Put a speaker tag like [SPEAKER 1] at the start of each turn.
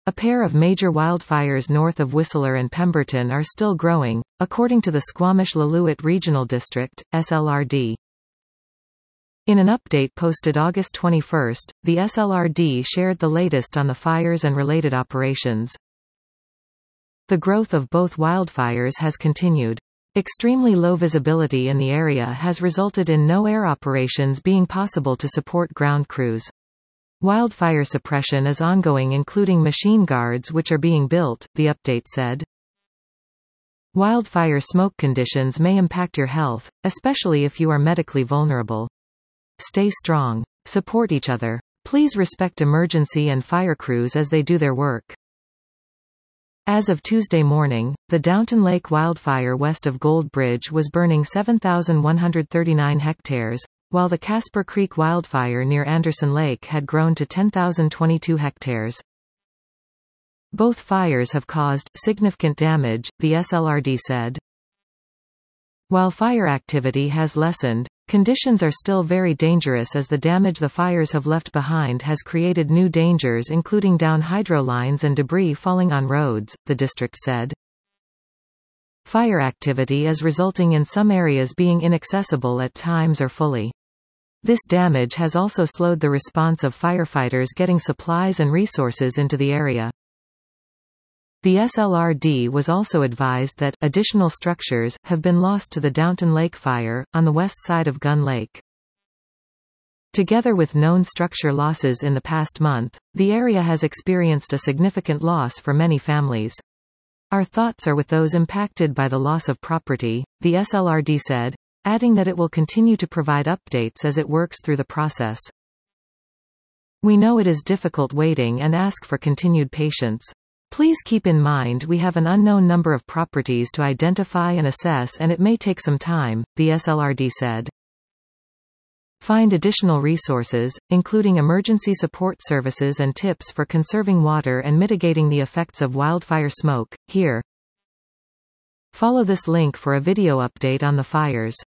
[SPEAKER 1] A pair of major wildfires north of Whistler and Pemberton are still growing, according to the Squamish-Lillooet Regional District, SLRD. In an update posted August 21, the SLRD shared the latest on the fires and related operations. The growth of both wildfires has continued. Extremely low visibility in the area has resulted in no air operations being possible to support ground crews. Wildfire suppression is ongoing, including machine guards which are being built, the update said. Wildfire smoke conditions may impact your health, especially if you are medically vulnerable. Stay strong. Support each other. Please respect emergency and fire crews as they do their work. As of Tuesday morning, the Downton Lake wildfire west of Gold Bridge was burning 7,139 hectares, while the Casper Creek wildfire near Anderson Lake had grown to 10,022 hectares. Both fires have caused significant damage, the SLRD said. While fire activity has lessened, conditions are still very dangerous as the damage the fires have left behind has created new dangers, including down hydro lines and debris falling on roads, the district said. Fire activity is resulting in some areas being inaccessible at times or fully. This damage has also slowed the response of firefighters getting supplies and resources into the area. The SLRD was also advised that additional structures have been lost to the Downton Lake fire, on the west side of Gun Lake. Together with known structure losses in the past month, the area has experienced a significant loss for many families. Our thoughts are with those impacted by the loss of property, the SLRD said, adding that it will continue to provide updates as it works through the process. We know it is difficult waiting and ask for continued patience. Please keep in mind we have an unknown number of properties to identify and assess, and it may take some time, the SLRD said. Find additional resources, including emergency support services and tips for conserving water and mitigating the effects of wildfire smoke, here. Follow this link for a video update on the fires.